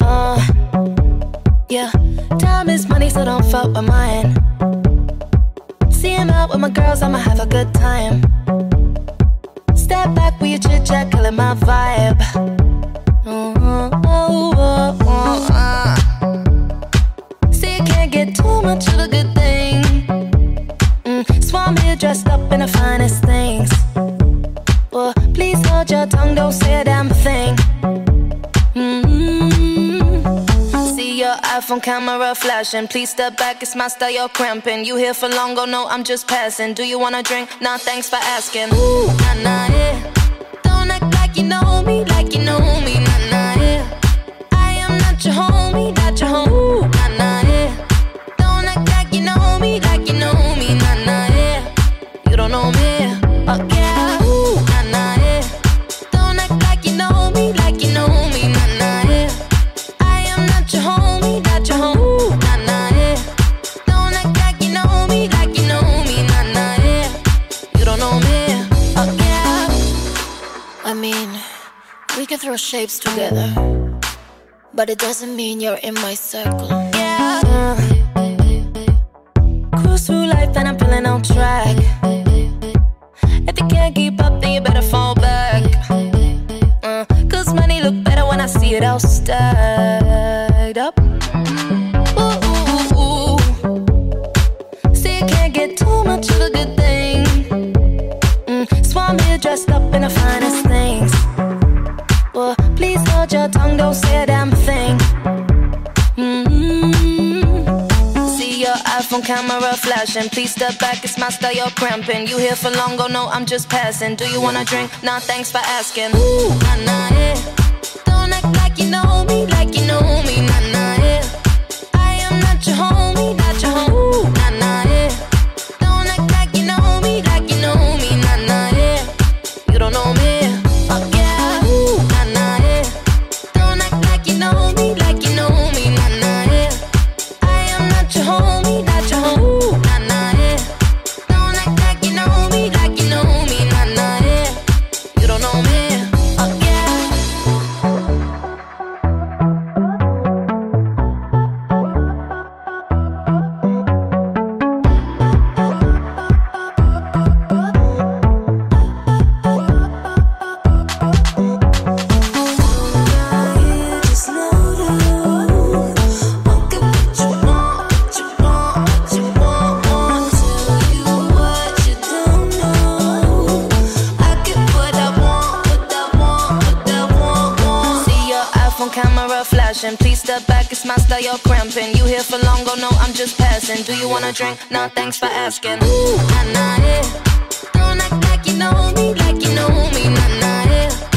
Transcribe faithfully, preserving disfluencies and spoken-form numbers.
Uh, yeah, time is money, so don't fuck with mine. See him out with my girls, I'ma have a good time. Step back with your chit chat, killing my vibe. Oh, oh, oh, oh, uh. See, you can't get too much of a good thing. Mm, so I'm here dressed up in the finest things. Well, please hold your tongue, don't say a damn thing. Mm-hmm. See your iPhone camera flashing. Please step back, it's my style, you're cramping. You here for long, go no, I'm just passing. Do you wanna drink? Nah, thanks for asking. Ooh, nah, nah, yeah. Don't act like you know me, like you know me, nah, nah, yeah. I am not your homie, not your homie, ooh, nah, nah, yeah. Don't act like you know me, like you know me, nah, nah, yeah. You don't know me, oh yeah, ooh, nah, nah, yeah. Don't act like you know me, like you know me, nah, nah, yeah. I am not your homie, not your homie, ooh, nah, nah, yeah. Don't act like you know me, like you know me, nah, nah, yeah. You don't know me, oh yeah. I mean, we can throw shapes together, but it doesn't mean you're in my circle. Yeah. Uh, cruise through life and I'm feeling on track. If you can't keep up, then you better fall back. Uh, Cause money look better when I see it all stacked up. Ooh, ooh, ooh. See, you can't get too much of a good thing. Mm, so I'm here dressed up in the finest things. Well, please hold your tongue, don't say a damn thing. Mm-hmm. See your iPhone camera flashing. Please step back, it's my style, you're cramping. You here for long, go no, I'm just passing. Do you wanna drink? Nah, thanks for asking. Ooh, nah, nah, yeah. Don't act like you know me, like you know me, nah, nah, yeah. I am not your homie, not your homie, ooh, nah, nah, yeah. Don't act like you know me, like you know me, nah, nah, yeah. You don't know me, oh yeah, ooh, nah, nah, yeah. Don't act like you know me, like you know me, nah, nah, yeah. I am not your homie, not your homie, ooh, nah, nah, yeah. Don't act like you know me, like you know me, nah, nah, yeah. You don't know me, oh yeah. Just know that what could what you want, what you want, what you want, want. Tell you what you don't know. I get what I want, what I want, what I want, want. See your iPhone camera flashing. Please step back, it's my style, you're cramping. You here for long, go no, I'm just passing. Do you wanna drink? Nah, thanks for asking. Ooh, nah, nah, yeah. Don't act like you know me, like you know me, nah, nah, yeah.